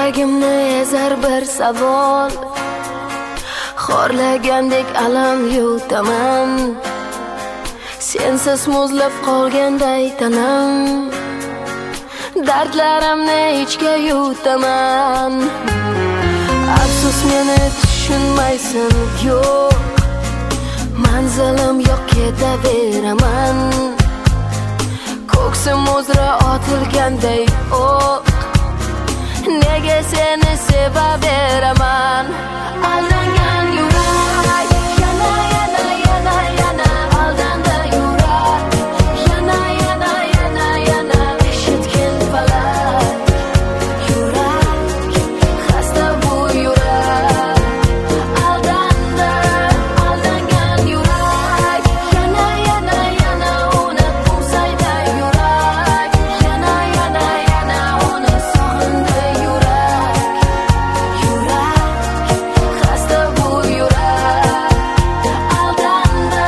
Yuragimni ezar bir savol, xorlagandek alam yutaman. Sensiz muzlab qolganday tanam, dardlarimni ichga yutaman. Afsus meni tushunmaysan, yo'q manzilim yo'q, ketaveraman. Ko'ksim uzra otilganday o'q, nega seni sevaveraman? Aldangan yurak yana yana yana yana, aldanda yurak yana yana yana yana, eshitgin falak yurak, xasta bu yurak. Aldanda aldangan yurak yana yana yana, uni qo'msaydi yurak yana yana yana, uni sog'indi yurak. Xasta bu yurak, aldanda.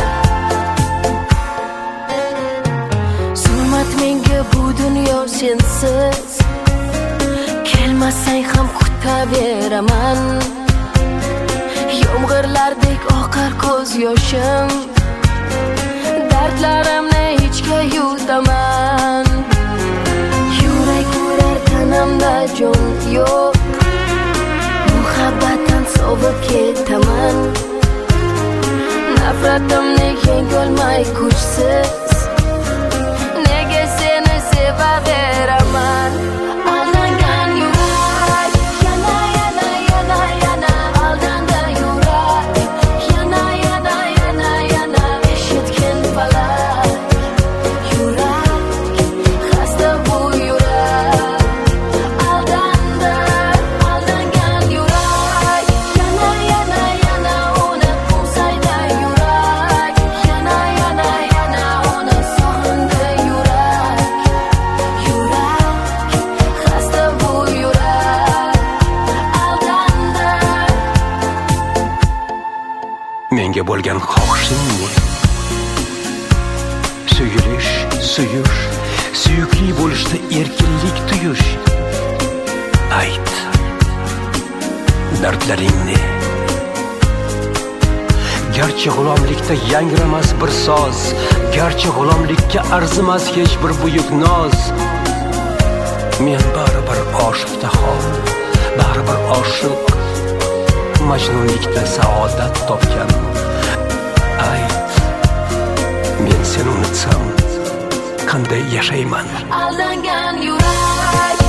Zulmat menga bu dunyo sensiz, kelmasang ham kutaveraman. Yomg'irlardek oqar ko'z yoshim, dardlarimni ichga yutaman. Yurak urar tanamda jon yo'q, muhabbatdan sovib ketaman. Nafratimni yengolmay kuchsiz, nega seni sevaveraman? Aldangan yurak yana yana yana yana, aldanda yurak yana yana yana yana, eshitgin falak yurak, xasta bu yurak. Aldanda aldangan yurak yana yana yana, uni qo'msaydi yurak yana yana yana, uni sog'indi yurak. Xasta bu yurak, aldanda. Menga bo'lgan xohishing ne? Suyulish, suyush, suyukli bo'lishda erkinlik tuyish. Ayt, dardlaring ne? Garchi g'ulomlikda yangramas bir soz, garchi g'ulomlikka arzimas hech bir buyuk noz, men baribir oshiqda xon, baribir oshiq, majnunlikda saodat topgan. Ayt, men seni unutsam qanday yashayman? Aldangan yurak